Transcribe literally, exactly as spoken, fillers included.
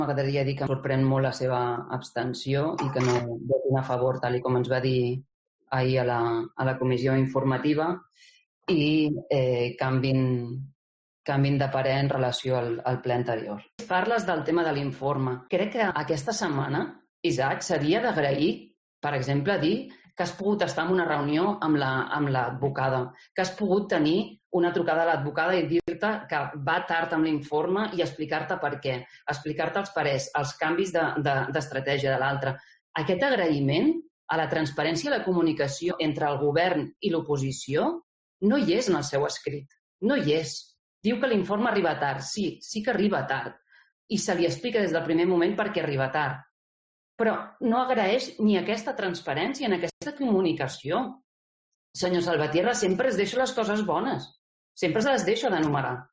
m'agradaria dir que em sorprèn molt la seva abstenció i que no votin a favor, tal com ens va dir ahir a la, a la comissió informativa, i eh, canvin, canvin de parer en relació al, al ple anterior. Parles del tema de l'informe. Crec que aquesta setmana, Isaac, s'havia d'agrair, per exemple, dir que has pogut estar en una reunió amb l'advocada, la, que has pogut tenir una trucada a l'advocada i dir-te que va tard amb l'informe i explicar-te per què, explicar-te els parers, els canvis d'estratègia de, de, de l'altre. Aquest agraïment a la transparència i la comunicació entre el govern i l'oposició no hi és en el seu escrit, no hi és. Diu que l'informe arriba tard. Sí, sí que arriba tard. I se li explica des del primer moment per què arriba tard. Però no agraeix ni aquesta transparència ni aquesta comunicació. Senyor Salvatierra, sempre es deixa les coses bones. Sempre se les deixa d'enumerar.